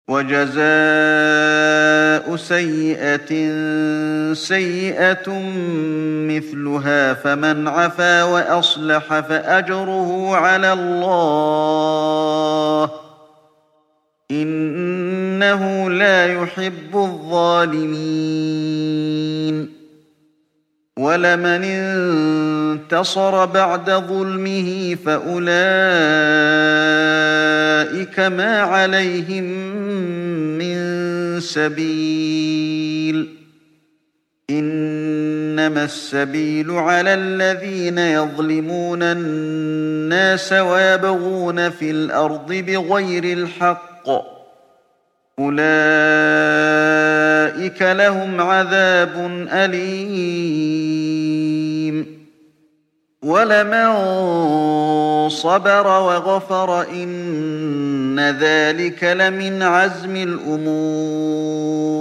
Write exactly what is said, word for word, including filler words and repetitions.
وَجَزَاءُ سَيِّئَةٍ سَيِّئَةٌ مِثْلُهَا ۖ فَمَنْ عَفَا وَأَصْلَحَ فَأَجْرُهُ عَلَى اللَّهِ ۚ إِنَّهُ لَا يُحِبُّ الظَّالِمِينَ. وَلَمَنِ انتَصَرَ بَعْدَ ظُلْمِهِ فَأُولَٰئِكَ مَا عَلَيْهِم مِّن سَبِيلٍ ۚ إِنَّمَا السَّبِيلُ عَلَى الَّذِينَ يَظْلِمُونَ النَّاسَ وَيَبْغُونَ فِي الْأَرْضِ بِغَيْرِ الْحَقِّ ۚ أُولَٰئِكَ لَهُمْ عَذَابٌ أَلِيمٌ. وَلَمَن صَبَرَ وَغَفَرَ إِنَّ ذَٰلِكَ لَمِنْ عَزْمِ الْأُمُورِ